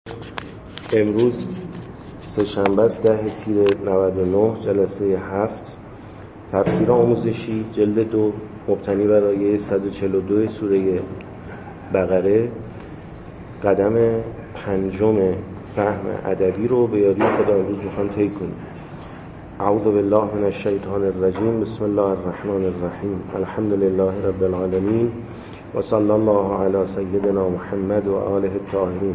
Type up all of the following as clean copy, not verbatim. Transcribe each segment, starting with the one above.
امروز سه‌شنبه است 10 تیر 99 جلسه 7 تفسیر آموزشی جلد 2 مبتنی بر آیه 142 سوره بقره. قدم پنجم فهم ادبی رو به یاری خدا امروز میخوام طی کنیم. اعوذ بالله من الشیطان الرجیم. بسم الله الرحمن الرحیم. الحمد لله رب العالمین و صلی الله علی سیدنا محمد و آله الطاهرین.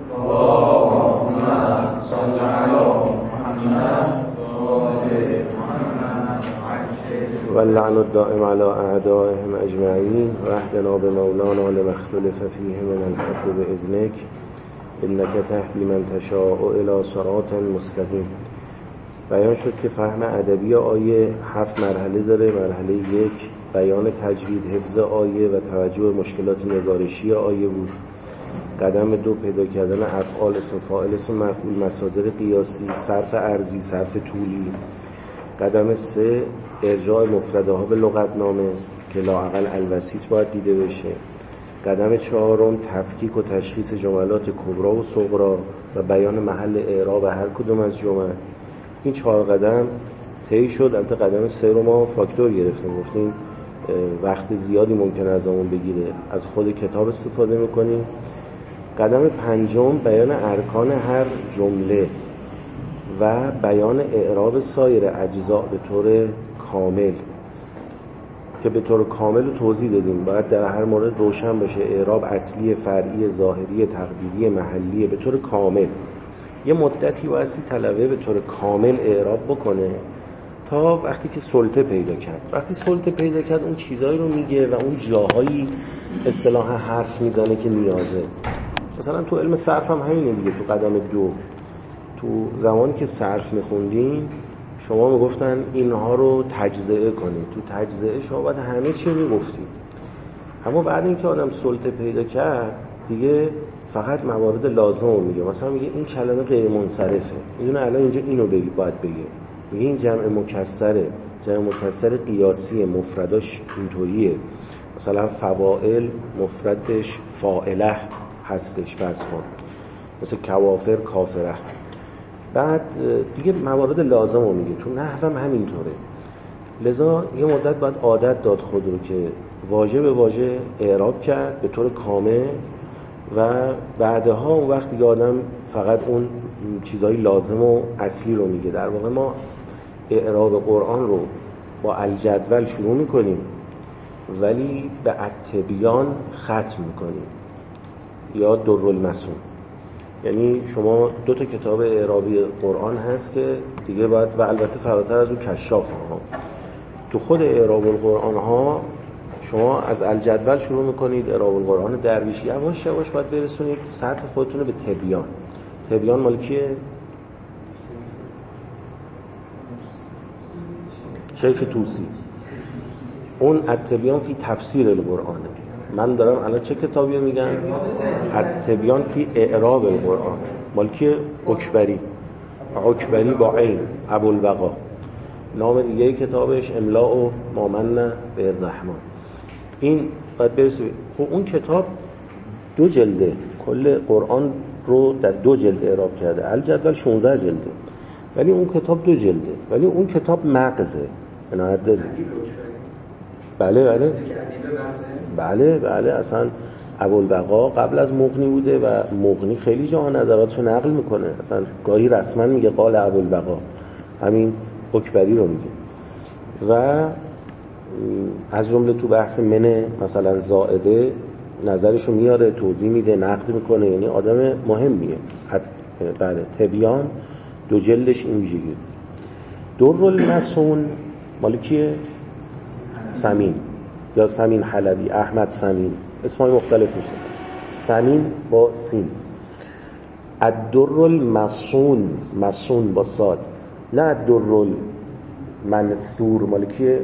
اللهم صل علی محمد و آل محمد واللعن الدائم على اعدائهم اجمعین و اهدنا بمولانا لما اختلف فیه من الحق باذنک انک تهدی من تشاء الی صراط مستقیم. بیان شد که فهم ادبی آیه 7 مرحله داره. مرحله 1 بیان تجوید، حفظ آیه و توجه به مشکلات نگارشی آیه بود. قدم 2 پیدا کردن افعال، اسم فاعل، اسم مفعول، مصادر قیاسی، صرف ارضی، صرف طولی. قدم 3 ارجاع مفردها به لغتنامه که لااقل الوسیط باید دیده بشه. قدم 4 تفکیک و تشخیص جملات کبرا و صغرا و بیان محل اعراب هر کدوم از جمل. این 4 قدم طی شد. البته قدم 3 رو ما فاکتور گرفتیم، گفتیم وقت زیادی ممکنه از همون بگیره، از خود کتاب استفاده میکنیم. قدم 5 بیان ارکان هر جمله و بیان اعراب سایر اجزاء به طور کامل که به طور کامل رو توضیح دادیم. باید در هر مورد روشن باشه اعراب اصلی، فرعی، ظاهری، تقدیری، محلی به طور کامل. یه مدتی واسه طلبه به طور کامل اعراب بکنه تا وقتی که سلطه پیدا کرد. وقتی سلطه پیدا کرد اون چیزایی رو میگه و اون جاهایی اصطلاح حرف میزنه که نیازه. مثلا تو علم صرف هم همینه دیگه. تو قدم 2 تو زمانی که صرف میخوندین شما میگفتن اینها رو تجزئه کنید. تو تجزئه شما باید همه چی میگفتید، اما بعد اینکه آدم سلطه پیدا کرد دیگه فقط موارد لازم رو میگه. مثلا میگه این کلمه غیر منصرفه، میدونه الان اینجا اینو باید بگه. میگه این جمع مکسره، جمع مکسر قیاسی، مفرداش اینطوریه. مثلا فواعل مفردش فاعله هستش فرض کن، مثل کوافر کافره. بعد دیگه موارد لازم رو میگه. تو نحو هم همینطوره. لذا یه مدت باید عادت داد خود رو که واژه به واژه اعراب کرد به طور کامل و بعدها اون وقت دیگه آدم فقط اون چیزهای لازم و اصلی رو میگه. در واقع ما اعراب قرآن رو با الجدول شروع میکنیم ولی به التبیان ختم میکنیم یا درالمسون. یعنی شما 2 کتاب اعرابی قرآن هست که دیگه باید، و البته فراتر از اون کشاف ها، تو خود اعراب القرآن ها شما از الجدول شروع میکنید. اعراب القرآن درویشی یواش یواش باید برسونید سطح خودتون به تبیان. تبیان مال کیه؟ شیخ طوسی. اون التبیان فی تفسیر القرآنه. من دارم الان چه کتابی میگم؟ التبیان فی اعراب القرآن مال کیه؟ اکبری. اکبری با عین، ابوالبقا. نام دیگه کتابش املاء و مامن به الرحمن. این باید برسید. خب اون کتاب 2 جلده، کل قرآن رو در 2 جلد اعراب کرده. الجدول 16 جلده ولی اون کتاب 2 جلده، ولی اون کتاب مغزه. عنایت دارید؟ بله اصلا ابوالبقا قبل از مغنی بوده و مغنی خیلی جاها نظراتشو نقل میکنه. اصلا گاهی رسما میگه قال ابوالبقا، همین اکبری رو میگه. و از جمله تو بحث منه مثلا زائده نظرشو میاره، توضیح میده، نقد میکنه. یعنی آدم مهمیه. بله تبیان 2 جلدش این ویژگی. درالمسون مال کیه؟ سمین یا سمین حلبی، احمد سمین، اسمای مختلف میشه. سمین با سین. الدرالمسون، مسون با صاد، نه الدرالمنثور مال کیه؟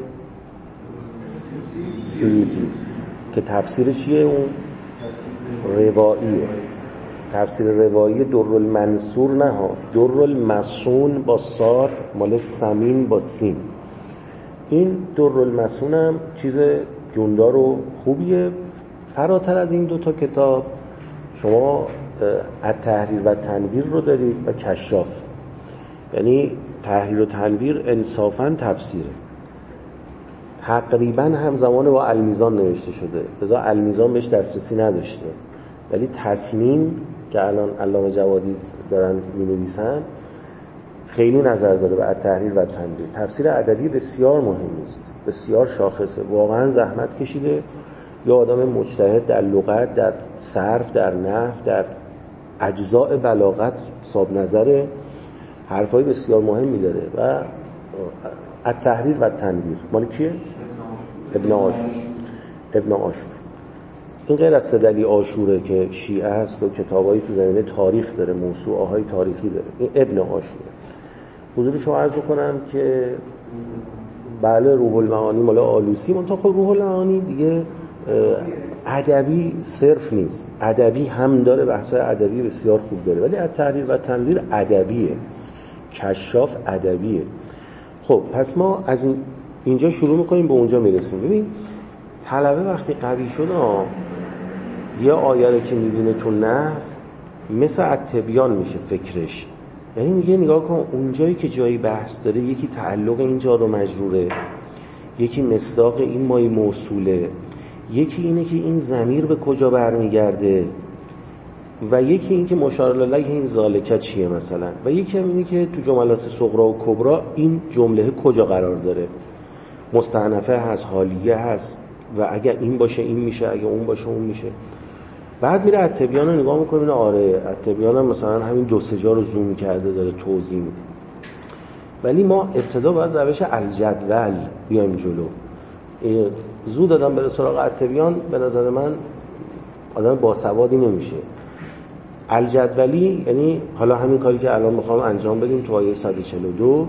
سیوطی که تفسیرش چیه؟ اون رواییه. تفسیر روایی درالمنثور نه ها، درالمسون با صاد مال سمین با سین. این درالمسون هم چیز جوندار و خوبیه. فراتر از این 2 کتاب شما التحریر و تنویر رو دارید و کشاف. یعنی تحریر و تنویر انصافاً تفسیره، تقریباً همزمان با المیزان نوشته شده، لذا المیزان بهش دسترسی نداشته، ولی تصمیم که الان علامه جوادی دارن می‌نویسن خیلی نظر داره به التحریر و تنویر. تفسیر ادبی بسیار مهمی است، بسیار شاخصه، واقعاً زحمت کشیده یا آدم مجتهد در لغت، در صرف، در نحو، در اجزاء بلاغت صاحب نظره، حرفای بسیار مهمی داره. و التحریر و تنویر مال کیه؟ ابن عاشور. این غیر از سدلی عاشوره که شیعه است و کتابایی تو زمینه تاریخ داره، موسوعه‌های تاریخی داره. این ابن عاشوره. حضور شما عرض بکنم که بله روح المعانی مال آلوسی، منتها خب روح المعانی دیگه ادبی صرف نیست، ادبی هم داره، بحث‌های ادبی بسیار خوب داره، ولی التحریر و تنویر ادبیه، کشاف ادبیه. خب پس ما از اینجا شروع میکنیم به اونجا میرسیم. ببین طلبه وقتی قوی شد یه آیه رو که میبینه تو نحو مثل التبیان میشه فکرش، یعنی میگه نگاه کن اونجایی که جایی بحث داره یکی تعلق اینجا رو مجروره، یکی مصداق این مای موصوله، یکی اینه که این ضمیر به کجا برمیگرده، و یکی این که مشار الیه این ذالکه چیه مثلا، و یکی هم اینه که تو جملات صغرا و کبرا این جمله کجا قرار داره، مستأنفه هست، حالیه هست، و اگر این باشه این میشه، اگر اون باشه اون میشه. بعد میره التبیان رو نگاه میکنه، اینه آره التبیان هم مثلا همین دو سه جا رو زوم کرده داره توضیح میده. ولی ما ابتدا باید روش الجدول بیایم جلو. زود آدم بره سراغ التبیان به نظر من آدم باسوادی نمیشه. الجدولی یعنی حالا همین کاری که الان میخوام انجام بدیم تو آیه 142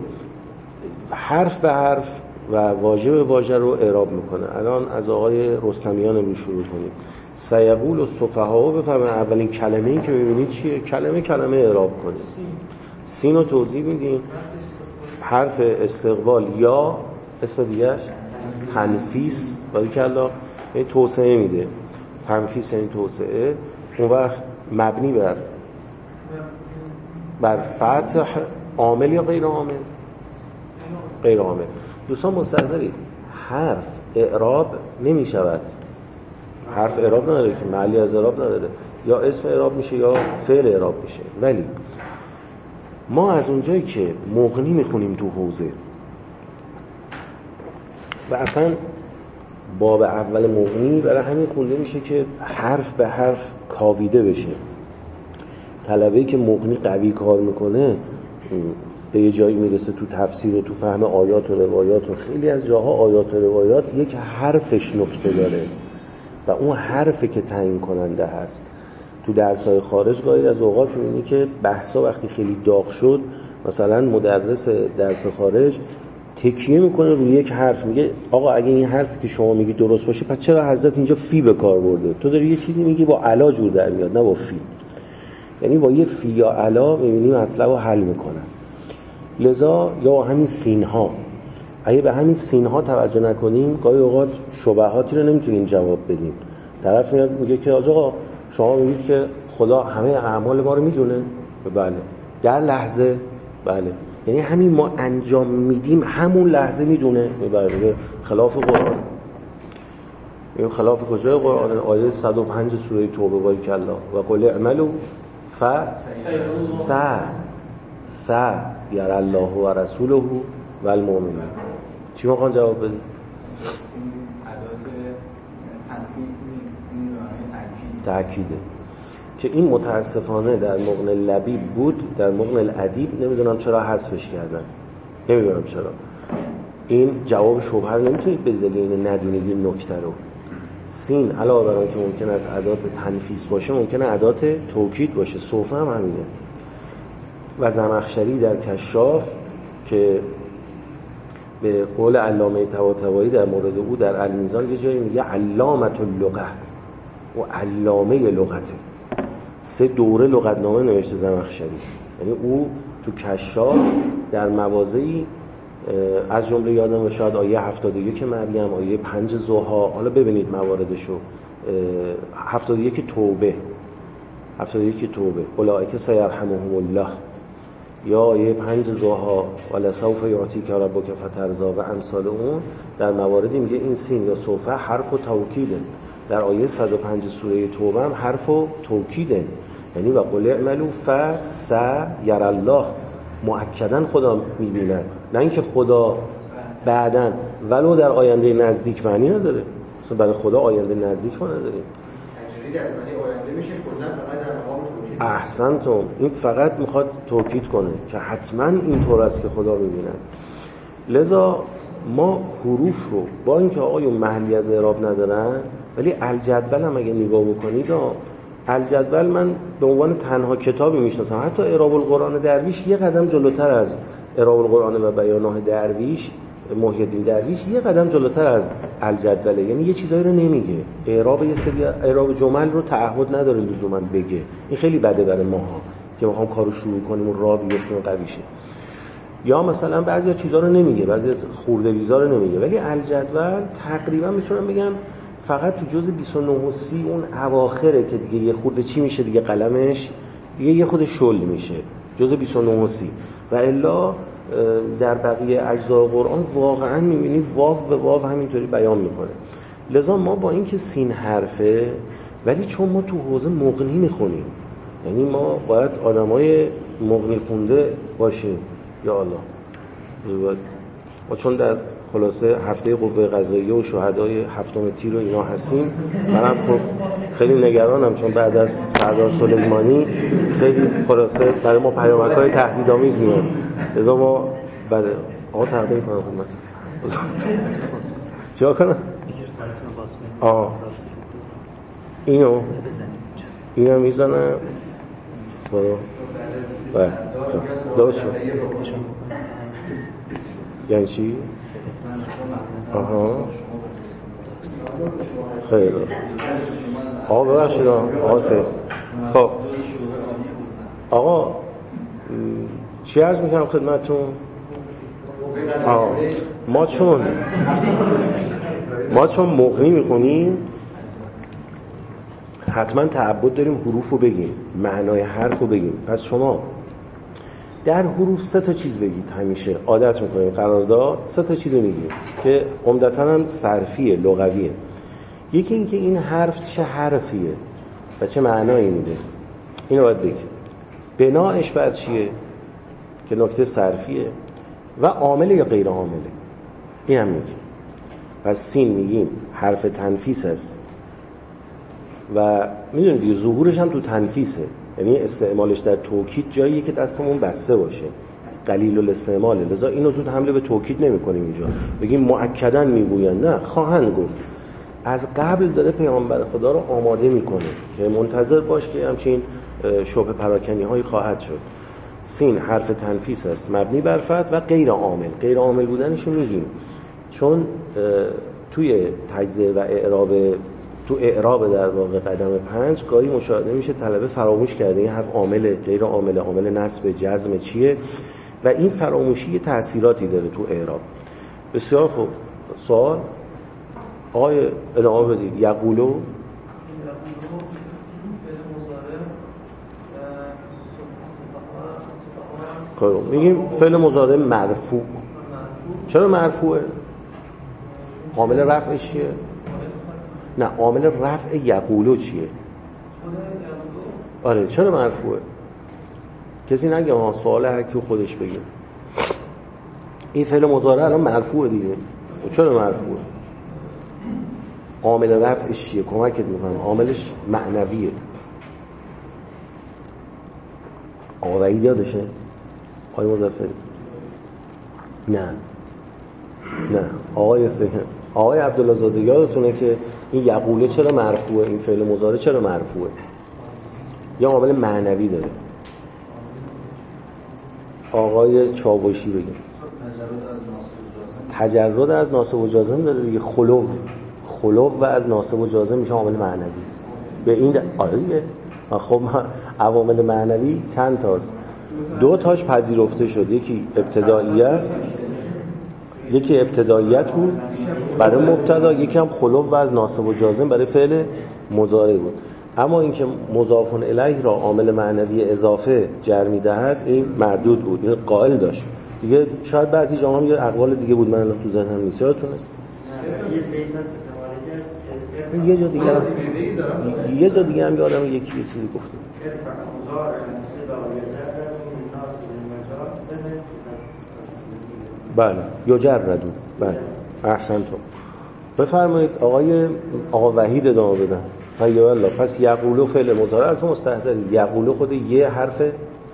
حرف به حرف و واژه به واژه رو اعراب میکنه. الان از آقای رستمیان رو شروع کنیم. سیقول السفهاء بفرمایید اولین کلمه این که میبینید چیه؟ کلمه اعراب کنید. سین رو توضیح میدیم، حرف استقبال یا اسم دیگهش تنفیس، باریکلا، یعنی توسعه میده. تنفیس یعنی توسعه. اون وقت مبنی بر فتح، عامل یا غیر عامل؟ غیر عامل. دوستان مستحضرید حرف اعراب نمی شود، حرف اعراب نداره که محلی از اعراب نداره، یا اسم اعراب میشه یا فعل اعراب میشه. ولی ما از اونجایی که مغنی میخونیم تو حوزه و اصلا باب اول مغنی برای همین خونده میشه که حرف به حرف کاویده بشه. طلبه‌ای که مغنی قوی کار میکنه به یه جایی میرسه تو تفسیر و تو فهم آیات و روایات و خیلی از جاها آیات و روایات یک حرفش نکته داره و اون حرفی که تعیین کننده هست. تو درس‌های خارج گاهی از اوقات می‌بینی که بحثا وقتی خیلی داغ شد مثلا مدرس درس خارج تکیه میکنه روی یک حرف، میگه آقا اگه این حرفی که شما میگی درست باشه پس چرا حضرت اینجا فی به کار برده؟ تو داری یه چیزی میگی با علا جور در میاد نه با فی. یعنی با یه فی یا علا میبینی مطلب رو حل میکنن. لذا یا همین سینها، اگه به همین سینها توجه نکنیم گاهی اوقات شبهاتی رو نمیتونیم جواب بدیم. طرف میاد میگه که آقا شما میگید که خدا همه اعمال ما رو میدونه؟ بله. در لحظه؟ بله. یعنی همین ما انجام میدیم همون لحظه میدونه؟ بله. خلاف قرآن. این خلاف کجای قرآن؟ آیه 105 سوره توبه باریکلا و قل اعملوا یرى الله و رسوله و المؤمنون. چی میخوان جواب بدید؟ تأکیده که این متاسفانه در مغن لبیب بود، در مغن الادیب نمیدونم چرا حذفش کردن، نمیدونم چرا. این جواب شبهه رو نمیتونید بدید این ندونید این نکته رو. سین علاوه بر اینکه ممکن است ادات تنفیس باشه ممکنه ادات توکید باشه. صوفه هم همینه. و زمخشری در کشاف که به قول علامه طباطبایی در مورد او در المیزان یه جایی میگه علامة اللغة و علامه لغته. 3 دوره لغتنامه نوشته زمخشری. یعنی او تو کشاف در مواضعی از جمله یادم شاید آیه 71 مریم، آیه 5 ضحی، حالا ببینید مواردشو، 71 توبه 71 توبه اولئک سیرحمهم الله، یا آیه 5 ضحی ولسوف یعطیک ربک فترضی و امثال اون، در مواردی میگه این سین یا سوف حرف و توکیده. در آیه 105 سوره توبه هم حرف و توکیده، یعنی و قل اعملوا فسیر الله، مؤکداً خدا میبیند، نه اینکه خدا بعداً ولو در آینده نزدیک معنی نداره. مثلا برای خدا آینده نزدیک ما نداریم. تجریدی از معنی آینده میشه کلاً فقط در مقام توکید. احسنتم، این فقط میخواد توکید کنه که حتماً اینطور است که خدا میبیند. لذا ما حروف رو با اینکه آقایون محلی از اعراب ندارن، ولی الجدول هم اگه نگاه بکنید، الجدول من به عنوان تنها کتابی میشناسم، حتی اعراب القرآن درویش یه قدم جلوتر از اعراب القرآن و بیانه درویش، محی الدین درویش یه قدم جلوتر از الجدوله. یعنی یه چیزایی رو نمیگه، اعراب یه سری اعراب جمل رو تعهد نداره لزوما بگه. این خیلی بده برای ماها که میخوام کارو شروع کنیم و راه بیفتیم و قوی شه. یا مثلا بعضی چیزا رو نمیگه، بعضی خورده بیزا رو نمیگه، ولی الجدول تقریبا میتونم بگم فقط تو جزء 29 و 30 اون اواخره که دیگه یه خورده چی میشه دیگه، قلمش دیگه یه خود شل میشه، جزء 29 و 30. و الا در بقیه اجزای قرآن واقعا میبینی واو به واو همینطوری بیان میکنه. لذا ما با اینکه سین حرفه، ولی چون ما تو حوزه مغنی میخونیم، یعنی ما باید آدمای مغنی خونده باشیم. یا الله، ما چون در خلاصه هفته قوه قضاییه و شهدای هفتم تیر و اینا هستیم، منم خیلی نگرانم، چون بعد از سردار سلیمانی خیلی خلاصه برای ما پیامک‌های تهدیدآمیز میاد. لذا ما بعد آقا تقدیم کنم خدمت چیکار کنم؟ اینو میزنم داشت یعنی چی؟ خیلی آقا ببخشید آقا سید. خب آقا چی عرض میکنم خدمتون؟ ما چون مغنی میخونیم حتما تعبد داریم حروف رو بگیم، معنای حرف رو بگیم. پس شما در حروف 3 چیز بگید، همیشه عادت میکنیم قرارداد 3 چیز میگیم که عمدتاً هم صرفیه، لغویه. یکی این که این حرف چه حرفیه و چه معنایی میده، اینو باید بگیم. بناش بر چیه که نکته صرفیه، و عامل یا غیر عامله، این هم میگیم. پس سین میگیم حرف تنفیس است و میدونید ظهورش هم تو تنفیسه، یعنی استعمالش در توکید جاییه که دستمون بسته باشه، قلیل الاستعماله. لذا اینو زود حمله به توکید نمی کنیم اینجا بگیم مؤکداً میگوین، نه، خواهند گفت. از قبل داره پیامبر خدا رو آماده میکنه که منتظر باش که همچین شبه پراکنی هایی خواهد شد. سین حرف تنفیس است مبنی بر فتح و غیر عامل. غیر عامل بودنشو میگیم چون توی تجزیه و اعراب در واقع قدم 5 گاهی مشاهده میشه طلبه فراموش کرده این حرف عامل، غیر عامل، عامل نصب، جزم چیه، و این فراموشی تأثیراتی داره تو اعراب. بسیار خوب، سوال آقای ادامه بدید. یقولو خب میگیم فعل مضارع مرفوع. چرا مرفوعه؟ عامل رفعش چیه؟ نه، عامل رفع یقولو چیه؟ آره چرا مرفوعه؟ کسی نگه ها، سوال هر کی خودش بگه. این فعل مضارع الان مرفوعه دیگه. چرا مرفوعه؟ عامل رفعش چیه؟ کمکت میکنم. عاملش معنویه. آقا وحید یادشه؟ آقای مظفری؟ نه آقای عبدالله زاده یادتونه که این یقوله چرا مرفوعه؟ این فعل مضارع چرا مرفوعه؟ یا عامل معنوی داره. آقای چاوشی بگیم. تجرد از ناصب و جازم داره دیگه. خلو و از ناصب و جازم میشه عامل معنوی. به این آره دیگه. خب عوامل معنوی چند تاست؟ 2 تاش پذیرفته شد. یکی ابتداییت بود برای مبتدا، یکی هم خلو و از ناصب و جازم برای فعل مضارع بود. اما اینکه مضاف الیه را عامل معنوی اضافه جر می‌دهد این مردود بود، این قائل داشت دیگه. شاید بعضی جاها هم یه اقوال دیگه بود، من تو ذهنم نیست، یادتونه یه جا دیگه هم یادم یکی یه چیزی گفته. بله یجردو، بله احسنتم. بفرمایید آقا وحید ادامه بدن. یا الله. پس یقولو فعل مضارع تو مستحضری، یقولو خود یه حرف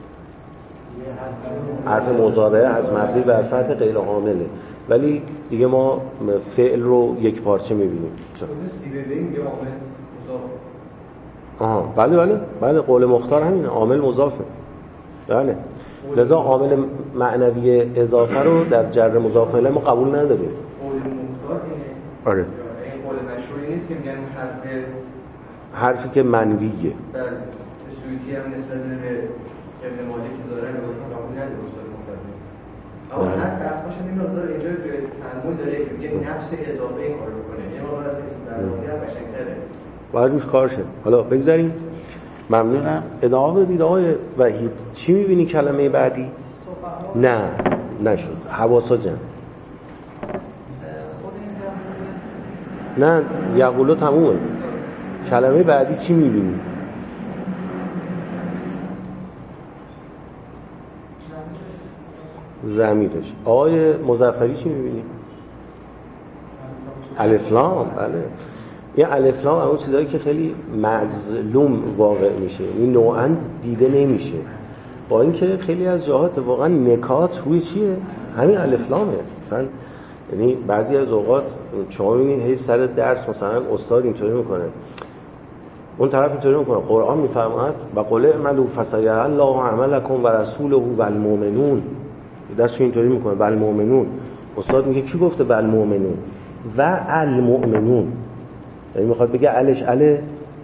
مضارعه از مبنی بر فتح غیر عامله، ولی دیگه ما فعل رو یک پارچه می‌بینیم. بله قول مختار همینه، عامل مضافه. بله لذا عامل معنوی اضافه رو در جر مضاف الیه ما قبول نداریم. قول مختار اینه. آره. این قول مشهوری نیست که میگن حرفی که منویه. بله. سویتی هم نسبت به ابن مالک داره رو قبول نداره استاد مختار. اما حرف باشه این مقدار اینجا جای تعامل داره که میگه نفس اضافه این کارو کنه. یه مقدار از این درواقع قشنگ‌تره. باید روش کار شه. حالا بگذاریم. ممنونم. ادامه بدید آقای وحید. چی می‌بینی کلمه بعدی؟ نه نشد. حواسا جمع. نه یقولو تمومه. کلمه بعدی چی می‌بینی؟ ضمیرش. آقای مظفری چی می‌بینی؟ الف لام. بله این الف لام اون چیزایی که خیلی مظلوم واقع میشه، این نوعاً دیده نمیشه، با اینکه خیلی از جاهات واقعا نکات روی چیه؟ همین الف لامه. مثلا یعنی بعضی از اوقات شما میبینید هی سر درس مثلا استاد اینطوری میکنه، اون طرف اینطوری میکنه، قرآن میفرماید و قل اعملوا فسيرى الله عملكم و رسوله و المؤمنون، دستش اینطوری میکنه و المؤمنون. استاد میگه کی گفته و المؤمنون؟ و المؤمنون، یعنی میخواد بگه الش اله،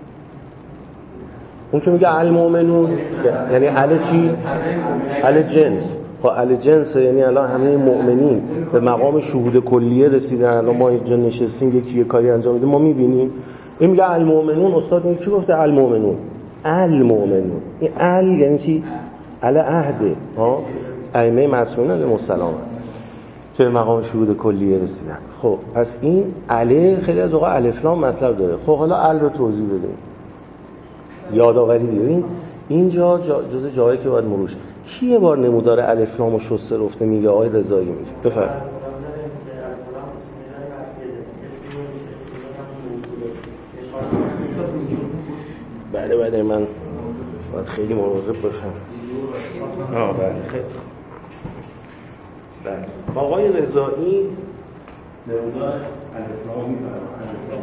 اون که میگه المؤمنون یعنی اله چی؟ اله جنس. خب اله جنس یعنی الان همه مؤمنین به مقام شهود کلیه رسیدن، الان ما اینجا نشستیم یکی یه کاری انجام میده ما میبینیم. این میگه المؤمنون، استاد میگه کی گفته المؤمنون؟ المؤمنون. این ال یعنی چی؟ اله عهده ها ائمه معصومین علیهم السلام که مقام شهود کلیه رسیدن. خب پس این اله خیلی از اوقات الف لام مطلب داره. خب حالا ال رو توضیح بدیم، یادآوری دیدین اینجا جزء جایی که باید مروش. کی یه بار نمودار الف لام و شسته رفته میگه آقای رضایی میگه بفرمایید. بله من باید خیلی مراقب باشم. بله خیلی بله. آقای رضایی نمودار الف لام میفرمایند.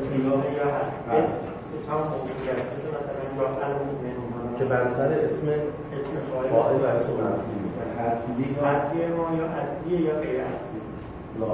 اسم هم موصولی است، مثلا جا المؤمنون که بر سر اسم فاعل و اسم مفعول حرفی ما یا اصلیه یا غیر اصلی. لا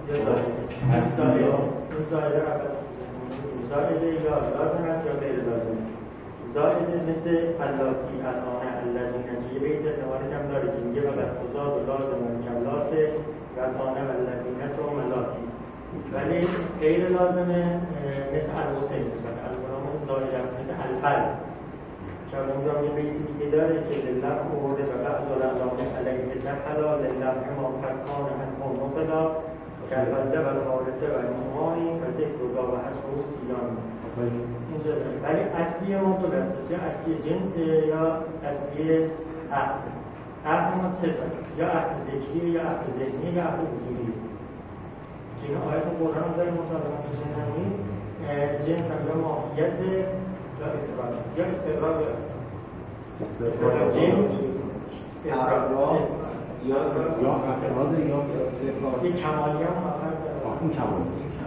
زائده یا لازم است یا غیر لازم. زائده مثل اللاتی الان الذین که یه بیز اعتباری هم داره که میگه وقت خضاد و لازم و مکلات الان الذین تو ملاتی، ولی غیر لازمه مثل الحسین، مثل الغلام زائده است، مثل الفرز که اونجا یه بیتی دیگه داره که لله مورده و بعض الالام علیه نخلا لله ما فکان هم نقلا که الفضله و الحارته و المعانی و ذکر و حسب و سیلان. ولی اصلی ما دو دست، یا اصلی جنس یا اصلی عهد. عهد ما صرف است، یا عهد ذکری یا عهد ذهنی یا عهد حضوری. که این آیت قرآن هم داره مطابقا که جنس نیست، جنس هم یا ماهیت یا افراد یا استقرار یا افراد. جنس افراد یا افراد یا استقرار. یک کمالی هم آخر داره. این کمالی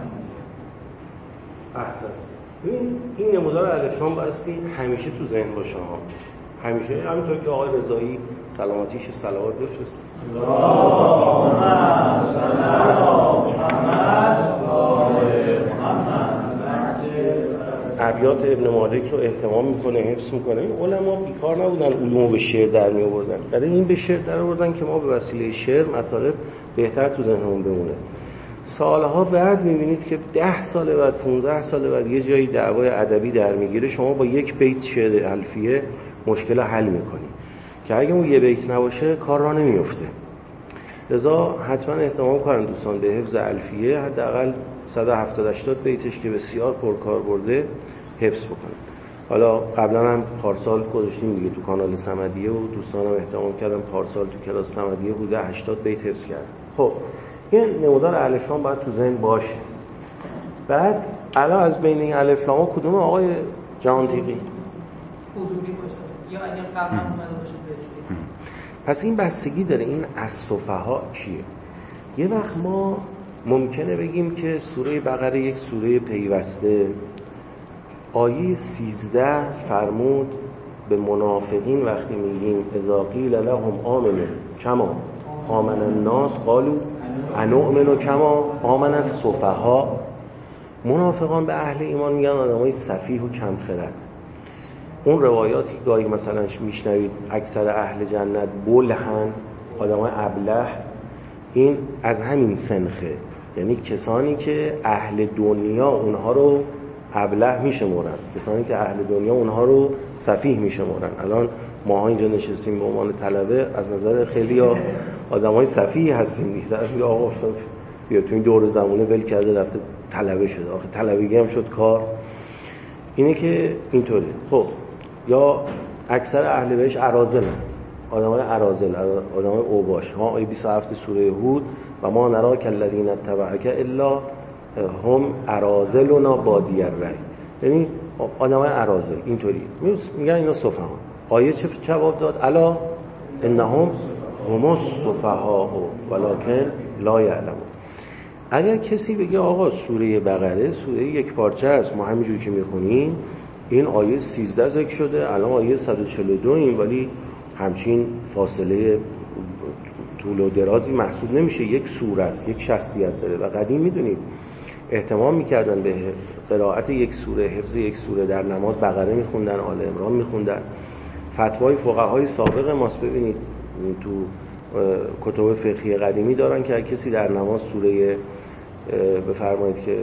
احسن. این نمودار الف لام بایستی همیشه تو ذهن باشه ها، همیشه، همینطور که آقای رضایی سلامتیش صلوات بفرست. اللهم صل علی محمد و آل محمد. ابیات ابن مالک رو اهتمام میکنه، حفظ میکنه. این علما بیکار نبودن علومو به شعر در می آوردن، برای این به شعر در آوردن که ما به وسیله شعر مطالب بهتر تو ذهنمون بمونه. سالها بعد میبینید که 10 سال بعد 15 سال بعد یه جایی دعوای ادبی در میگیره، شما با یک بیت شعر الفیه مشکل حل میکنی که اگه اون یه بیت نباشه کار را نمیفته. لذا حتما اهتمام کنن دوستان به حفظ الفیه، حداقل 170-80 بیتش که بسیار پرکار برده حفظ بکنن. حالا قبلا هم پارسال گذاشتیم دیگه تو کانال صمدیه و دوستانم اهتمام کردن پارسال تو کلاس صمدیه بوده 80 بیت حفظ کردن. خب این نمودار الف لام باید تو ذهن باشه. بعد الان از بین این الف لام ها کدوم آقای جهانتیقی حضوری باشه یا اگه قبلا اومده باشه ذکری؟ پس این بستگی داره این السفها کیه. یه وقت ما ممکنه بگیم که سوره بقره یک سوره پیوسته، آیه 13 فرمود به منافقین وقتی میگیم اذا قیل لهم آمنوا کما آمن الناس قالوا انؤمن کما آمن السفها. منافقان به اهل ایمان میگن آدمای سفیه و کم خرد. اون روایاتی که گاهی مثلا میشنوید اکثر اهل جنت بلهن، آدمای ابله، این از همین سنخه، یعنی کسانی که اهل دنیا اونها رو ابله میشمرن، کسانی که اهل دنیا اونها رو سفیه میشمرن. الان ماها اینجا نشستیم به عنوان طلبه، از نظر خیلی آدمای سفیه هستیم دیگه. طرف میگه آقا بیا تو این دور زمانه ول کرده رفته طلبه شده، آخه طلبگی هم شد کار. اینه که اینطوری. خب یا اکثر اهل بهش اراذل، آدمای اراذل، آدمای اوباش. ها آیه 27 سوره هود و ما نراک الذین اتبعک الا هم اراذلنا بادی الرأی، یعنی آدمای اراذل اینطوری میگن اینا سفها. آیه چه جواب داد؟ الا انهم هم السفها ولکن لا یعلمون. اگر کسی بگه آقا سوره بقره سوره یک پارچه است، ما همینجوری که میخونیم این آیه 13 ذکر شده، الان آیه 142 این، ولی همچین فاصله طول و درازی محسوب نمیشه، یک سوره است، یک شخصیت داره. و قدیم میدونید اهتمام میکردن به قرائت یک سوره، حفظ یک سوره در نماز بقره میخوندن، آل عمران میخوندن. فتوای فقهای سابق ماست ببینید تو کتب فقهی قدیمی دارن که کسی در نماز سوره بفرمایید که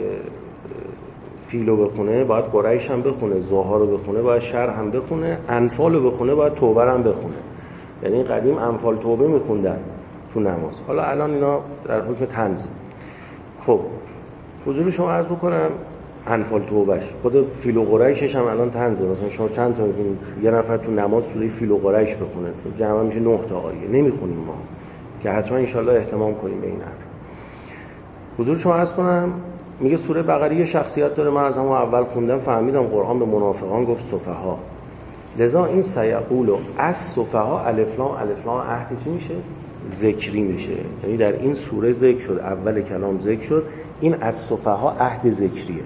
فیلو بخونه باید قریش هم بخونه، زوها رو بخونه باید شر هم بخونه، انفال رو بخونه باید توبه هم بخونه. یعنی قدیم انفال توبه میخوندن تو نماز، حالا الان اینا در حکم طنز. خب حضور شما عرض بکنم انفال توبهش، خود فیل و قریشش هم الان طنزه. مثلا شما چند تا می‌بینید یه نفر تو نماز سوره فیل و قریش بخونه، جمع میشه 9 تا آیه، نمیخونیم ما، که حتما ان شاءالله اهتمام کنیم به این امر. حضور شما عرض کنم میگه سوره بقره یه شخصیت داره، من از همون اول خوندم فهمیدم قرآن به منافقان گفت سفها. لذا این سیقول از سفها الف لام عهد چی میشه؟ ذکری میشه. یعنی در این سوره ذکر شد، اول کلام ذکر شد، این از سفها عهد ذکریه.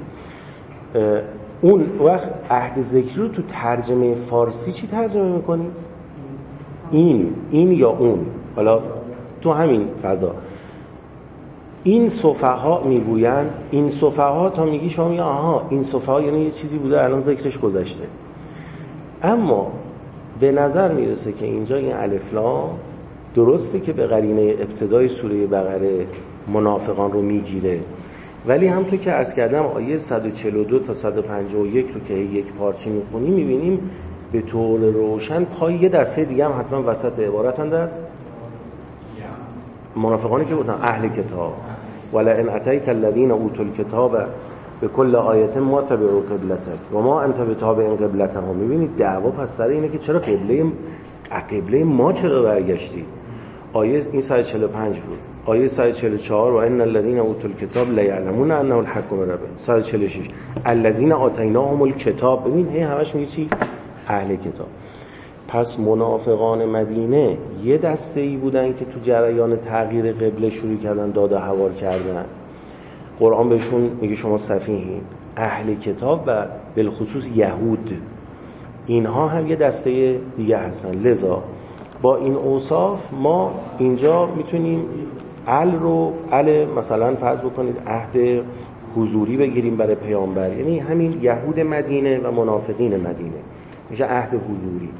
اون وقت عهد ذکری رو تو ترجمه فارسی چی ترجمه میکنیم؟ این یا اون، حالا تو همین فضا این سفها میگویند. این سفها تا میگی شما میگی آها این سفها یعنی یه چیزی بوده الان ذکرش گذشته. اما به نظر میرسه که اینجا این الف لام درسته که به قرینه ابتدای سوره بقره منافقان رو میگیره، ولی همونطور که عرض کردم آیه 142 تا 151 رو که یک پارچه میخونیم میبینیم به طور روشن پای یه دسته دیگه هم حتما وسط عبارتند است، منافقانی که بودن اهل کتاب. ولئن اتیت الذین اوتوا الکتاب بكل آیه ما تبعوا قبلتک و ما انت بتابع قبلتهم. میبینید دعوا پس سر اینه که چرا قبله ما چرا برگشتی. آیه این 145 بود. آیه 144 و ان الذين اوتوا الكتاب لا يعلمون انه الحق من ربهم. 146 الذين آتيناهم الكتاب. ببین هی همش میگه چی؟ اهل کتاب. پس منافقان مدینه یه دسته‌ای بودن که تو جریان تغییر قبله شروع کردن داد و هوار کردن. قرآن بهشون میگه شما سفیهین. اهل کتاب و بالخصوص یهود اینها هم یه دسته دیگه هستن. لذا با این اوصاف ما اینجا میتونیم مثلا فرض بکنید عهد حضوری بگیریم برای پیامبر، یعنی همین یهود مدینه و منافقین مدینه میشه عهد حضوری.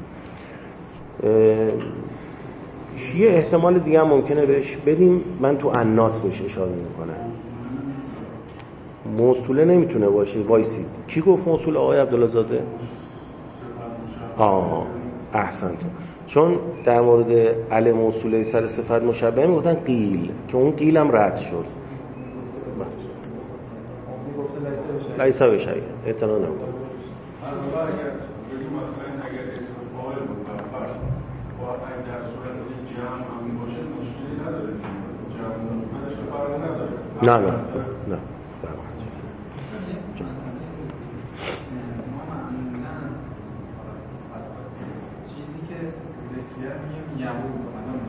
یه احتمال دیگه هم ممکنه بهش بدیم، من تو الناس بهش اشاره میکنم. موصوله نمیتونه باشه. وایسید کی گفت موصول؟ آقای عبدالله زاده. احسنت. چون در مورد علی موصوله سر صفت مشبهه میگفتن قیل که اون قیل هم رد شد. لیس بشیء اعتنا نمیکنه. اگر استفاده متفرض با در صورت جمع هم باشه مشکلی نداره. جمع منش فرقی نداره. نه چیزی که ذکریه میگه یهود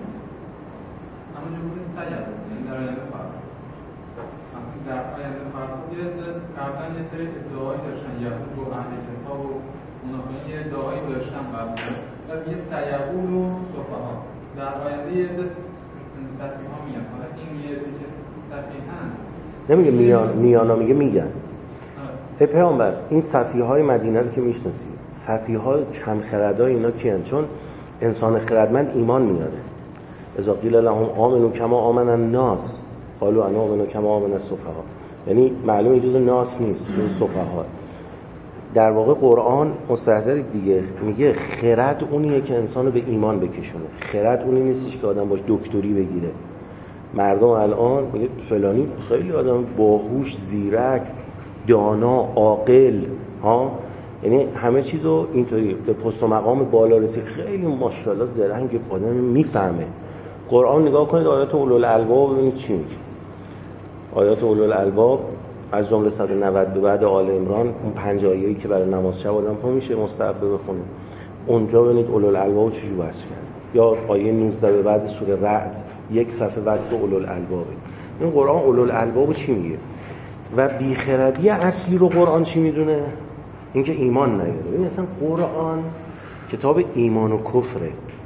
اما جمعه سیاد در آینده فرق در آینده فرق قبلا یه سری ادعایی داشتن یهود و اهل کتاب و منافقین یه ادعایی داشتن قبلا و یه سیقول و صفحا در آینده یه سفیه ها میگن. حالا این یه که سفیه هن نمیگه میانا میگه میگن. ای پیامبر این سفیه های مدینه رو که میشناسی، سفیه ها کم خردای اینا کیان؟ چون انسان خردمند ایمان میاره. اذا قیل لهم آمنوا کما آمن الناس قالوا انا آمنوا کما آمن السفهاء. یعنی معلومه جز ناس نیست، جز سفهاء. در واقع قرآن مستحضر دیگه میگه خرد اونیه که انسانو به ایمان بکشونه. خرد اونی نیستش که آدم باش دکتری بگیره. مردم الان میگه فلانی خیلی آدم باهوش، زیرک، دانا، عاقل، ها، یعنی همه چیزو اینطوری به پست و مقام بالا رسید، خیلی ماشاءالله زرنگ، آدم میفهمه. قرآن نگاه کنید آیات اولوالالباب ببینید چی میگه. آیات اولوالالباب از جمله 190 به بعد آل عمران، اون 5 آیه‌ای که برای نماز شب آدم پا میشه مستحب بخونه، اونجا ببینید اولوالالباب چجوری وصف کرده. یا آیه 19 به بعد سوره رعد یک صفحه وصف اولوالالبابه. این قرآن اولوالالباب چی میگه؟ و بیخردی اصلی رو قرآن چی میدونه؟ اینکه ایمان نیاره. ببین اصلا قرآن کتاب ایمان و کفره.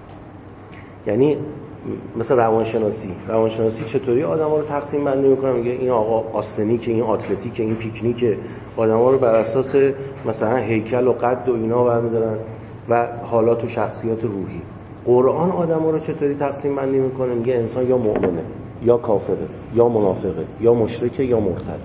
یعنی مثل روانشناسی چطوری آدم‌ها رو تقسیم بندی می‌کنه؟ میگه این آقا آستنیکه، این آتلتیکه، این پیکنیکه. آدم‌ها رو بر اساس مثلا هیکل و قد و اینا برمی‌دارن و حالات و شخصیت روحی. قرآن آدم‌ها رو چطوری تقسیم بندی می‌کنه؟ میگه انسان یا مؤمنه، یا کافره، یا منافقه، یا مشرکه، یا مرتد.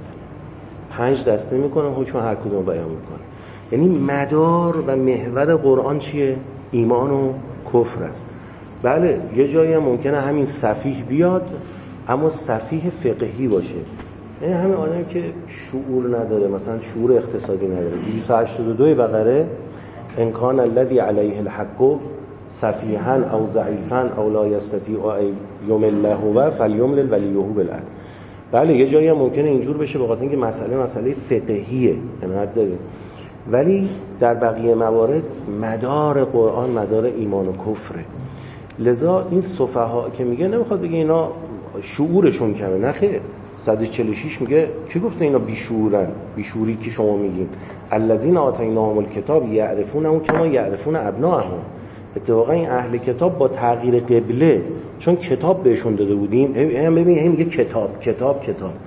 5 دسته می‌کنه، حکم هر کدوم بیان می‌کنه. یعنی مدار و محور قرآن چیه؟ ایمان و کفر است. بله یه جایی هم ممکنه همین سفیه بیاد، اما سفیه فقهی باشه. یعنی همین آدمی که شعور نداره، مثلا شعور اقتصادی نداره. 282 بقره ان کان الذی علیه الحق سفیها او ضعیفا او لا یستطیع ان یمل هو فلیملل ولیه بالعدل. بله یه جایی هم ممکنه اینجور بشه، به خاطر اینکه مسئله فقهیه، عنایت داریم. ولی در بقیه موارد مدار قرآن مدار ایمان و کفره. لذا این سفها که میگه نمیخواد بگه اینا شعورشون کمه، نه خیر. 146 میگه کی گفته اینا بیشعورن؟ بیشعوری که شما میگین الذین آتیناهم الکتاب یعرفونه کما یعرفون ابناءهم. اتفاقا این اهل کتاب با تغییر قبله، چون کتاب بهشون داده بودیم، هم ببین میگه کتاب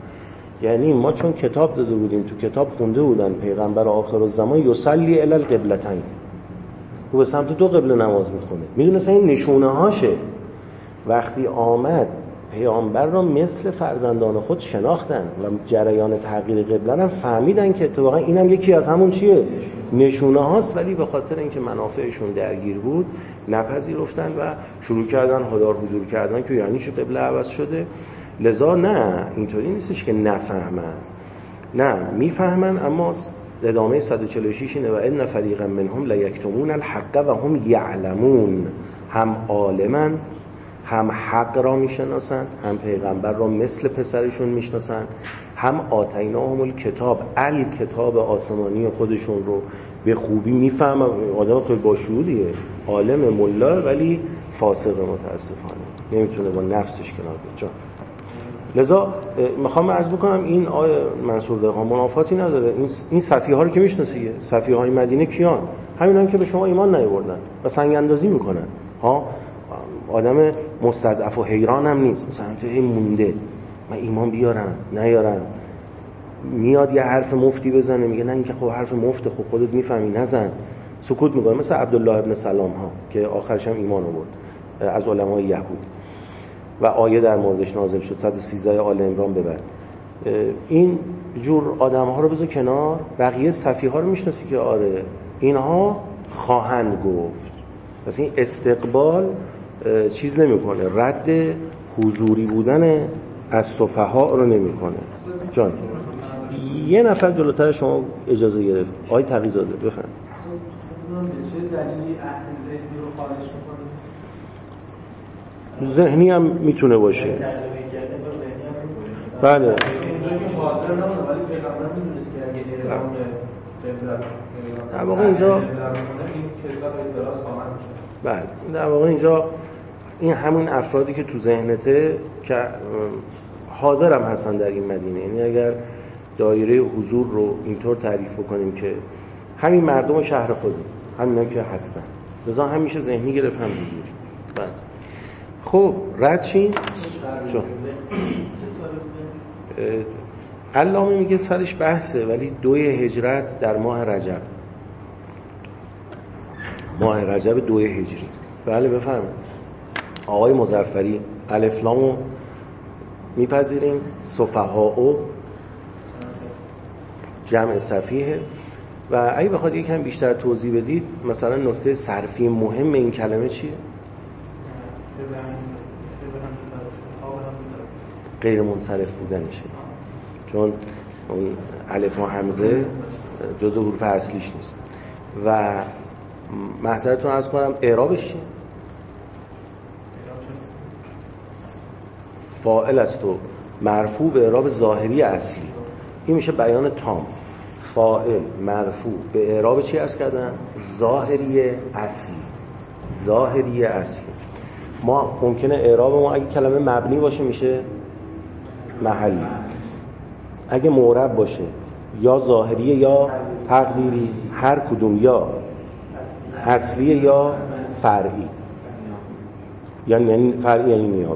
یعنی ما چون کتاب داده بودیم، تو کتاب خونده بودن پیغمبر آخرالزمان یصلی الی القبلتین، او به سمت 2 قبله نماز میخونه، میدونست این نشونه هاشه. وقتی آمد پیامبر را مثل فرزندان خود شناختن و جریان تغییر قبله هم فهمیدن که اتفاقا اینم یکی از همون چیه؟ نشونه هاست. ولی به خاطر اینکه منافعشون درگیر بود نپذیرفتن و شروع کردن هدار حضور کردن که یعنی چه قبله عوض شده. لذا نه اینطوری نیستش که نفهمن، نه میفهمن، اما ادامه 146 اینه و ان فریقا منهم لیکتمون الحق و هم یعلمون. هم عالمن، هم حق را میشناسن، هم پیغمبر را مثل پسرشون میشناسن، هم آتیناهم الکتاب آسمانی خودشون رو به خوبی میفهمن. آدم خیلی باشعوریه، عالم ملا، ولی فاسق متاسفانه نمیتونه با نفسش کنار بیاد. لذا میخوام عرض بکنم این منصور دهقان منافاتی نداره. این صفیه ها رو که میشناسیه، صفیه های مدینه کیان؟ همینان که به شما ایمان نیاوردن و سنگ اندازی میکنن. ها، آدم مستضعف و حیران هم نیست، مثلا تو مونده من ایمان بیارم نیارم، میاد یه حرف مفتی بزنه میگه نه این که خب حرف مفته، خب خودت میفهمی نزن، سکوت میکنه. مثل عبدالله ابن سلام ها که آخرش هم ایمان آورد از علمای یهود و آیه در موردش نازل شد 113 آل عمران به بعد. این جور آدم ها رو بذار کنار، بقیه صفیه ها رو میشناسی که آره اینها خواهند گفت. پس این استقبال چیز نمیکنه، رد حضوری بودن از سفها رو نمیکنه. جان یه نفر جلوتر شما اجازه گرفت، آقای تقی‌زاده بفهم. به چه دلیلی عهد ذهنی رو خارج میکنه؟ ذهنی هم میتونه باشه. بله. در واقع اینجا بله، در واقع اینجا این همون افرادی که تو ذهنته که حاضر هم هستن در این مدینه، یعنی اگر دایره حضور رو اینطور تعریف بکنیم که همین مردم شهر خودی، همینا که هستن، لذا هم میشه ذهنی گرفت هم حضوری. بله. خب رد شین. چون علامه میگه سرش بحثه، ولی 2 هجرت در ماه رجب، ماه رجب 2 هجری. بله بفرمایید. آقای مظفری الف لامو میپذیریم، سفهاء جمع صفیه. و اگه بخواد یکم بیشتر توضیح بدید مثلا نکته صرفی مهم این کلمه چیه؟ غیر منصرف بودنشه، چون اون الف و همزه جزء حروف اصلیش نیست. و محضرتون عرض کنم اعرابش چیه؟ فاعل است و مرفوع به اعراب ظاهری اصلی. این میشه بیان تام. فاعل مرفوع به اعراب چی عرض کردن؟ ظاهری اصلی. ظاهری اصلی. ما ممکنه اعراب ما اگه کلمه مبنی باشه میشه محلی، اگه معرب باشه یا ظاهریه یا تقدیری، هر کدوم یا اصلیه یا فرعی، یعنی فرعی یعنی نیابی.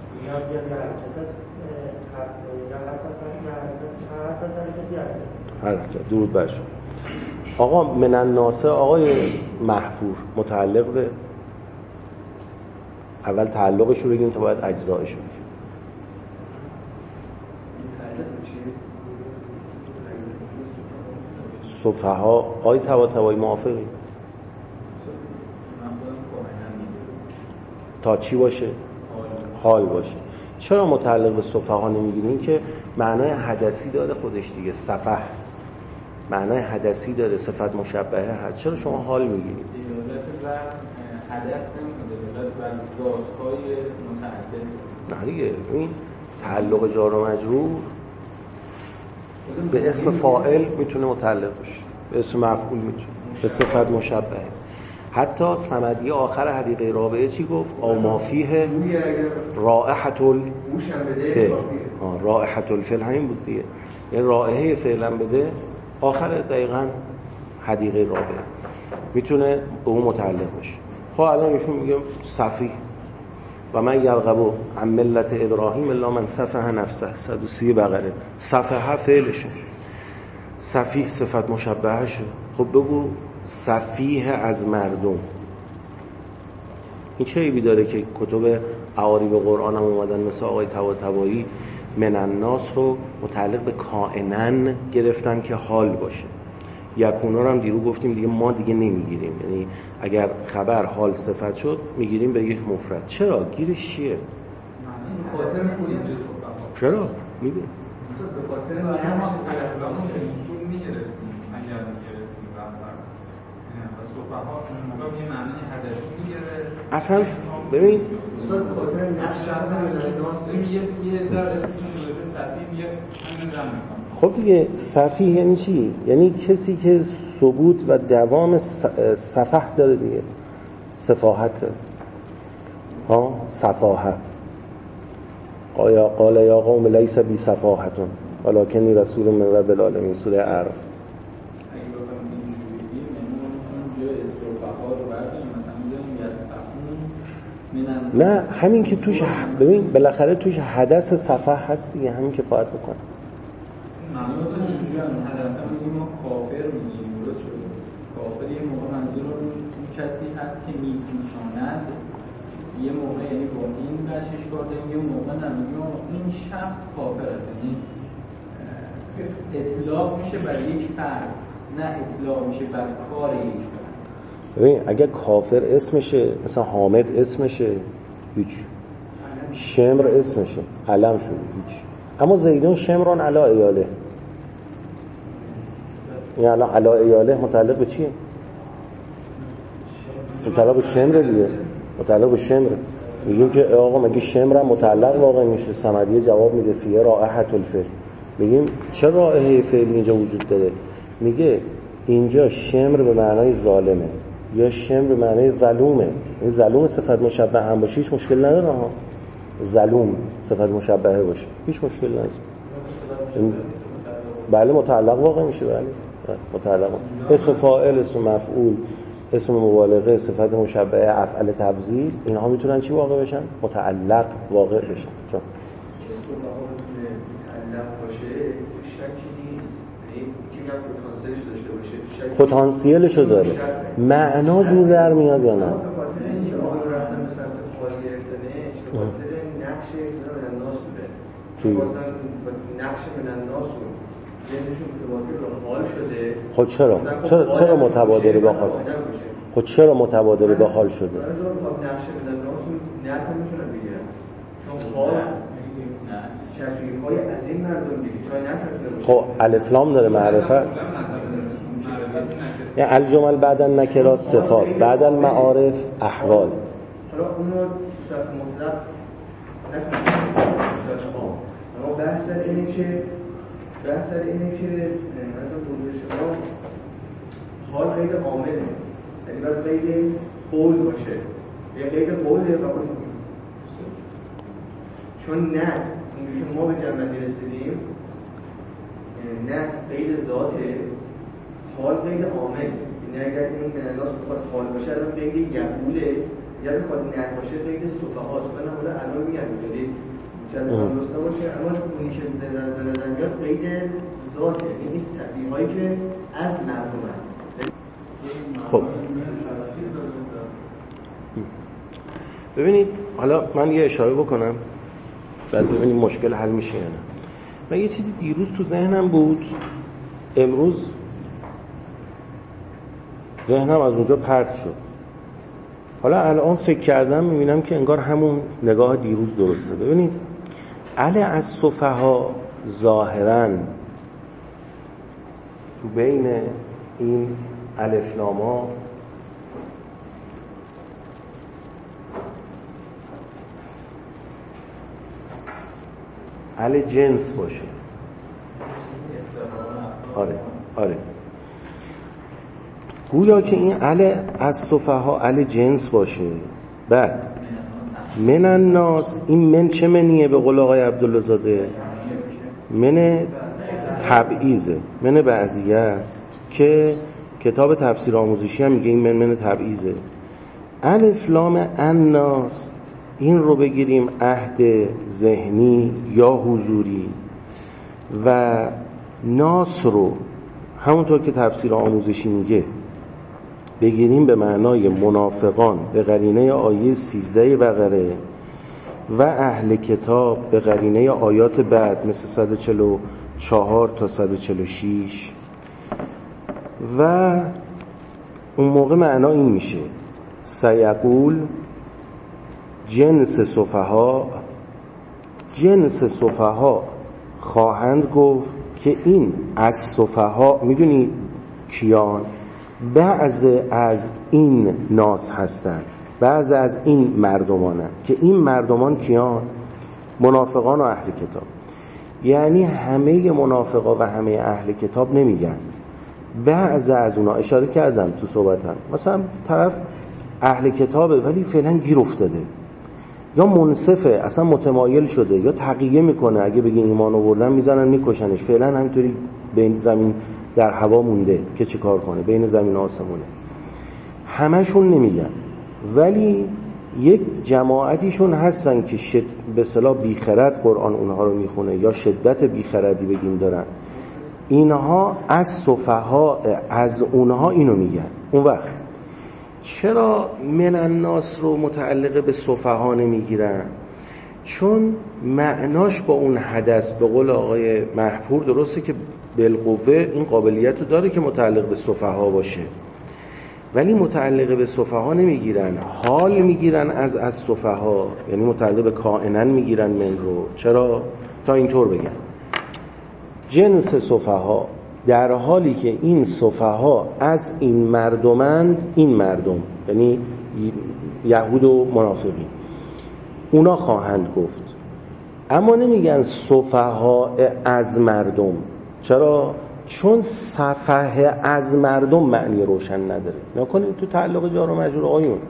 درود بر شما. آقا من الناس، آقای محفور متعلق به اول تعلقش رو بگیم تا باید اجزایش رو بگیم. سفها آقای طباطبایی موافقی؟ تا چی باشه؟ حال باشه. چرا متعلق به سفها نمیگیریم؟ که معنای حدثی داره خودش دیگه. سفح معنای حدثی داره، صفت مشبهه هست. چرا شما حال میگیرید؟ دلالت بر حدث نمیکنه، دلالت بر ذات‌های متعدد. نه دیگه، این تعلق جار و مجرور به اسم فاعل میتونه متعلق باشه، به اسم مفعول میتونه، به صفت مشبهه. حتی صمدی آخر حدیقه رابعه چی گفت؟ او ما فیه رائحة الفعل. رائحة الفعل همین بود دیگه، یعنی رائحه فعلا بده. آخر دقیقاً حدیقه رابعه میتونه به اون متعلق باشه. خب الان ایشون میگه صفی و من یرغب عن ملت ابراهیم الا من سفه نفسه. 130 بقره. سفه فعلشه، صفیح صفت مشبهشه. خب بگو صفیح از مردم. این چه عیبی داره که کتب اعاریب قرآن هم اومدن مثل آقای طباطبایی من الناس رو متعلق به کائنن گرفتن که حال باشه. یکونا رو هم دیرو گفتیم دیگه ما دیگه نمیگیریم، یعنی اگر خبر حال صفت شد میگیریم به یک مفرد. چرا؟ گیرش چیه؟ به خاطر خود اینجا صحبت. چرا؟ میگه به خاطر نقش اصول میگرفتیم اگر میگرفتیم فرض پس صحبت‌ها اون موقع یه معنی حدثی میگیره. اصلا ببین به خاطر نقش یه در اسمشون به صفی میگه همین رم میکنه. خب دیگه صفیح یعنی چی؟ یعنی کسی که ثبوت و دوام صفح داره دیگه، صفاحت داره. صفاحت قال یا قوم لیس بی صفاحتون ولکنی رسول من رب العالمین. سوره اعراف. نه همین که توش ببین بالاخره توش حدث صفح هست دیگه، همین کفایت میکنه. منظور اینجوری حدث ما کافر میگیم، درست شده. کافر یه موقع منظور اون کسی هست که میپوشاند، یه موقع یعنی با این بچش کار داریم، یه موقع نمیگیم این شخص کافر است، یعنی اطلاق میشه بر یک فرد، نه اطلاق میشه بر کار یک فرد. ببین اگه کافر اسمشه، مثلا حامد اسمشه، هیچ. شمر اسمشه، علم شده، هیچ. اما زیدون شمران علی ایاله، این الان علی ایاله متعلق به چیه؟ متعلق به شمر دیگه، متعلق به شمر. میگیم که آقا مگه شمر متعلق واقع میشه؟ صمدیه جواب میده فیه رائحة الفعل. میگیم چه رائحه فعل اینجا وجود داره؟ میگه اینجا شمر به معنای ظالمه یا شمر به معنای ظلومه. این ظلوم صفت مشبه هم باشه هیچ مشکل نداره ها. ظلوم صفت مشبهه باشه هیچ مشکل نداره. بله متعلق واقع میشه. بله متعلق. اسم فاعل، اسم مفعول، اسم مبالغه، صفت مشبهه، افعال تفضیل، اینها میتونن چی واقع بشن؟ متعلق واقع بشن. چون که صفحه متعلق باشه تو شکی نیست، یعنی که میگم پتانسیلش داشته باشه، پتانسیلشو داره، معنا جور در میاد یا نه؟ به خاطر اینکه آقای رفتن به سمت خواهی گرفتنش به خاطر نقش من الناس بوده. چی؟ مثلا نقش من الناس رو ذهنشون متبادر به حال شده. خب چرا متبادر به حال؟ خب چرا متبادر به حال شده؟ خب نقش من الناس رو نه میتونن بگیرن، چون حال شجریهای از این مردم دیگه چای نتونه باشه. خب الف لام داره معرفت است. یعنی الجمل بعد نکرات صفات، بعد معارف احوال. حالا اونو صورت مطلق نتونه صورت عام، اما بحث اینه که مثلا بوده شما حال قید عامله، یعنی باید قید قول باشه یا قید قوله قبول کنیم، چون نت اونجوری که ما به جنبندی رسیدیم نت قید ذاته، حال قید عامل. یعنی اگر این مناس بخواد حال باشه الان قید یقوله، یا بخواد نت باشه قید صفحه هاست. من حالا الان میگم یعنی چند درست نباشه، اما اونی که به نظر میاد قید ذاته، یعنی این صفیه هایی که از مردم هست. خب ببینید حالا من یه اشاره بکنم بعد ببینیم مشکل حل میشه یا نه. من یه چیزی دیروز تو ذهنم بود، امروز ذهنم از اونجا پرت شد. حالا الان فکر کردم میبینم که انگار همون نگاه دیروز درسته. ببینید علی از صفحا ظاهراً تو بین این الف لام‌ها ال جنس باشه. آره گویا که این ال از صفحا ال جنس باشه. بعد من الناس، این من چه منیه به قول آقای عبدالله زاده؟ من تبعیضه، من بعضیه است که کتاب تفسیر آموزشی هم میگه این من تبعیضه. الف لام الناس این رو بگیریم عهد ذهنی یا حضوری و ناس رو همونطور که تفسیر آموزشی میگه بگیریم به معنای منافقان به قرینه آیه 13 بقره و اهل کتاب به قرینه آیات بعد مثل 144 تا 146 و اون موقع معنا این میشه سیقول جنس صفحا خواهند گفت که این از صفحا میدونی کیان؟ بعض از این ناس هستند، بعض از این مردمانند که این مردمان کیان؟ منافقان و اهل کتاب. یعنی همه منافقا و همه اهل کتاب نمیگن، بعض از اونا. اشاره کردم تو صحبتم مثلا طرف اهل کتابه ولی فعلا گیر افتاده یا منصفه اصلا متمایل شده یا تقیه میکنه، اگه بگی ایمان آوردن میزنن میکشنش، فعلا همینطوری بین زمین در هوا مونده که چه کار کنه، بین زمین و آسمونه. همشون نمیگن ولی یک جماعتیشون هستن که به اصطلاح بیخرد قرآن اونها رو میخونه یا شدت بیخردی بگیم دارن، اینها از صفحا از اونها اینو میگن. اون وقت چرا من الناس رو متعلق به صفحا نمیگیرن؟ چون معناش با اون حدث به قول آقای محپور درسته که بالقوه این قابلیت رو داره که متعلق به سفها باشه، ولی متعلق به سفها نمیگیرن، حال میگیرن از سفها، یعنی متعلق به کائنن میگیرن من رو. چرا؟ تا اینطور بگن جنس سفها در حالی که این سفها از این مردمند، این مردم یعنی یهود و منافقین، اونا خواهند گفت، اما نمیگن سفها از مردم. چرا؟ چون سفه از مردم معنی روشن نداره. نکنید تو تعلق جار و مجرور آیون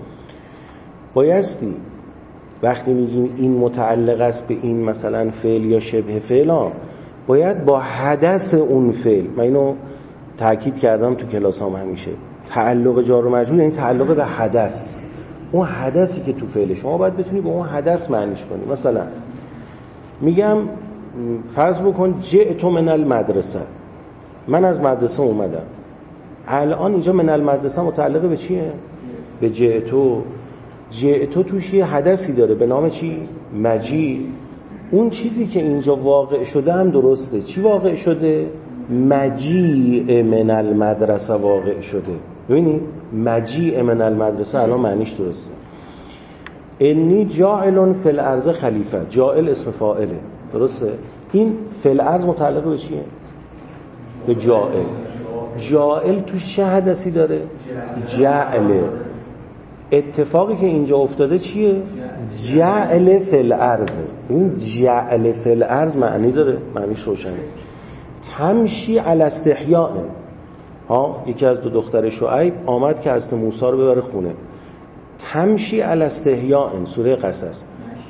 بایستی وقتی میگیم این متعلق است به این مثلا فعل یا شبه فعل باید با حدث اون فعل، من اینو تاکید کردم تو کلاسام همیشه، تعلق جار و مجرور یعنی تعلق به حدث، اون حدثی که تو فعل شما باید بتونی با اون حدث معنیش کنی. مثلا میگم فرض بکن جئت من المدرسه، من از مدرسه اومدم. الان اینجا من المدرسه متعلق به چیه؟ به جئتو. جئتو توش یه حدثی داره به نام چی؟ مجیع. اون چیزی که اینجا واقع شده هم درسته. چی واقع شده؟ مجیع من المدرسه واقع شده. ببینید مجیع من المدرسه الان معنیش درسته. انی جاعل فی الارض خلیفه، جاعل اسم فاعله، درسته؟ این فی الارض متعلق به چیه؟ به جاعل. جاعل تو چه حدثی داره؟ جعله. اتفاقی که اینجا افتاده چیه؟ جعل فی الارض. این جعل فی الارض معنی داره، معنیش روشنه. تمشی علی استحیاء، یکی از دو دختر شعیب آمد که حضرت موسی رو ببره خونه. تمشی علی استحیاء، سوره قصص،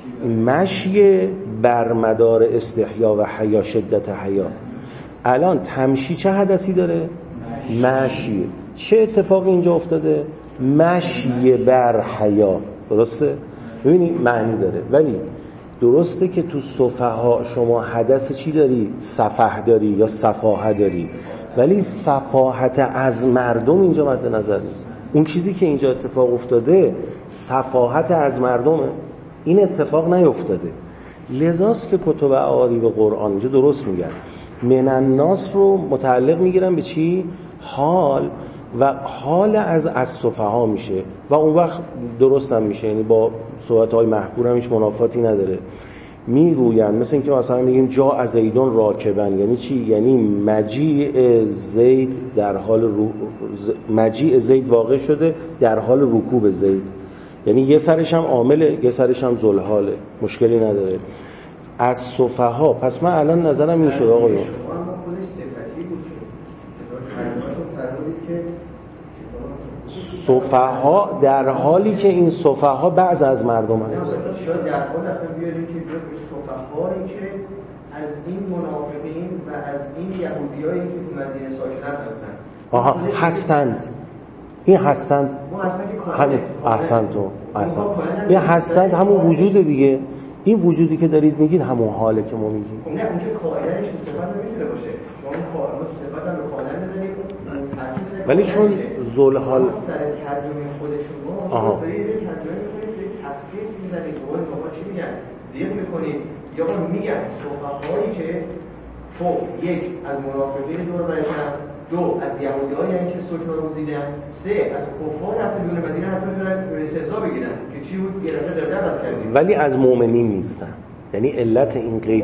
مشی بر مدار استحیا و حیا، شدت حیا. الان تمشی چه حدثی داره؟ مشی. چه اتفاقی اینجا افتاده؟ مشی بر حیا، درسته؟ ببینید معنی داره. ولی درسته که تو سفها شما حدث چی داری؟ سفح داری یا سفاهه داری، ولی سفاهت از مردم اینجا مد نظر نیست. اون چیزی که اینجا اتفاق افتاده سفاهت از مردمه، این اتفاق نیفتاده. لذاست که کتب اعاریب قرآن اینجا درست میگن من الناس رو متعلق میگیرن به چی؟ حال، و حال از سفها میشه و اون وقت درست هم میشه، یعنی با صحبت‌های محبور هم هیچ منافاتی نداره. میگوین مثل اینکه مثلا میگیم جا از زیدون راکبن، یعنی چی؟ یعنی مجیع زید در حال مجیع زید واقع شده در حال رکوب زید، یعنی یه سرش هم عامله یه سرش هم ذوالحاله، مشکلی نداره. از سفها. پس من الان نظرم این شد آقایون، سفها در حالی که این سفها بعض از مردم هست. شاید در حال اصلا بیاریم که سفهایی که از این منافقین و از این یهودیایی که تو مدینه ساکنن هستن. آها هستند. این هستند. همین احسنت. این هستند همون وجود دیگه. این وجودی که دارید میگید همون حاله که ما میگیم. خب نه اون که قاعدهش صفت نمیتونه باشه. ما اون کارما صفت هم به قاعده میذاریم. ولی چون ذوالحال سر ترجمه خود شما دارید ترجمه میکنید که تخصیص میزنید قول بابا چی میگن؟ زیر میکنید یا میگن سفهایی که خب یک از منافقین دور برشن، دو از یهودیایی که سکنا رو دیدن، سه از کفار هستن بیرون مدینه حتی میتونن استهزا بگیرن که چی بود یه دفعه قبله بس کردیم، ولی از مؤمنین نیستن. یعنی علت این قید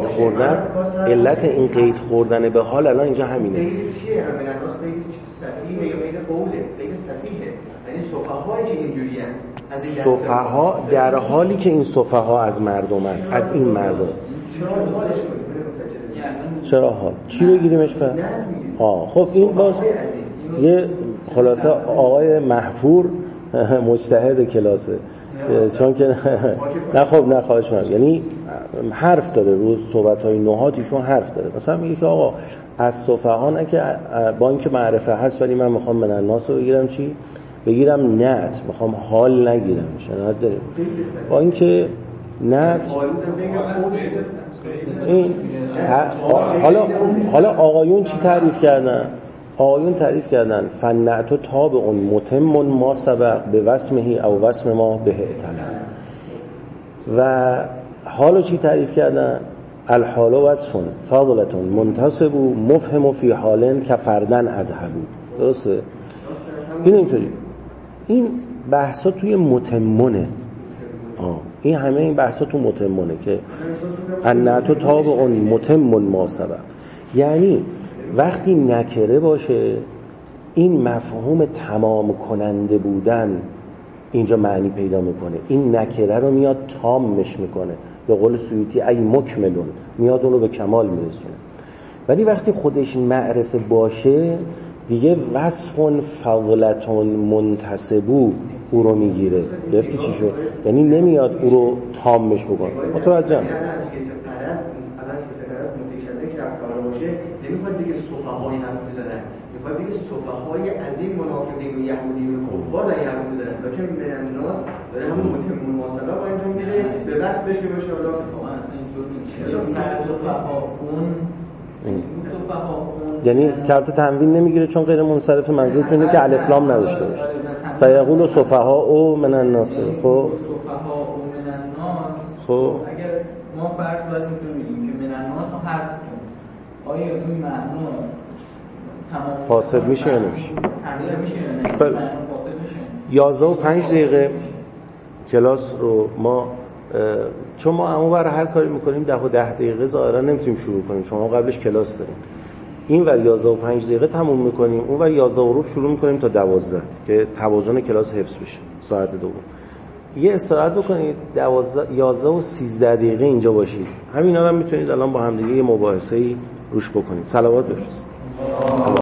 خوردن به حال الان اینجا همینه. قید چیه؟ همین الان قید صفیه یا قید قوله؟ قید صفیه. یعنی سفهایی که اینجوریه از این سفها در حالی که این سفها از مردمن، از این مردم. چرا حالش کنید؟ چرا حال؟ چی بگیریمش پر؟ خب این باز یه خلاصه آقای محفور مجتهد کلاسه، چون که نه خب نه خواهش می‌کنم، یعنی حرف داره رو صحبت‌های نهادیشون حرف داره. مثلا میگه که آقا از سفها نه که با اینکه معرفه هست ولی من میخوام من الناس رو بگیرم چی؟ بگیرم نت، میخوام حال نگیرم، شناخت داره. با اینکه نت این حالا آقایون چی تعریف کردن؟ آقایون تعریف کردن فنعت تابع متم ما سبق به وسمه او وسم ما به اعتلم. و حالو چی تعریف کردن؟ الحال وصف فاضلة منتصب مفهم فی حال کفردن اذهبو. درسته؟ این اینطوری. این بحثا توی متمونه. این همه این بحثا تو متمونه که انتو تابع متمون ما سبق. یعنی وقتی نکره باشه این مفهوم تمام کننده بودن اینجا معنی پیدا میکنه. این نکره رو میاد تامش میکنه، به قول سیوطی ای مکملون، میاد اون رو به کمال میرسونه. ولی وقتی خودش معرفه باشه دیگه وصف فضلتون منتسبو او رو میگیره. گرفتی چی شد؟ یعنی نمیاد او رو تامش بکنه. متوجهم؟ نمیخواد بگه صفحه‌های حرف میزنن، میخواد بگه صفحه‌های از این منافقین و یهودی و کفار دارن حرف میزنن، لکن من الناس داره همون متمون مواصله با انجام میده به بس بهش که باشه حالا اصلا اینطور نیست. صفحه‌ها یعنی کارت تنوین نمیگیره چون غیر منصرف، منظور اینه که الف لام نداشته باشه. سیقول صفحاء او من الناس. خب صفحاء او من الناس. خب اگر ما فرض باید می‌کنیم که من الناس رو حذف کنیم، آیا این معنا تمام فاسد میشه یا نمیشه؟ تمام میشه یا نه؟ فاسد میشه. 11 و 5 دقیقه کلاس رو ما چون ما اونور هر کاری میکنیم 10 و 10 دقیقه ظاهرا نمیتونیم شروع کنیم، شما قبلش کلاس داریم. این ور 11 و 5 دقیقه تموم میکنیم، اون ور 11 و ربع شروع میکنیم تا 12 که توازن کلاس حفظ بشه. ساعت دوم یه استراحت بکنید، 11 و 13 دقیقه اینجا باشید. همینا رو هم میتونید الان با هم دیگه یه مباحثه‌ای روش بکنید. صلوات بفرستید.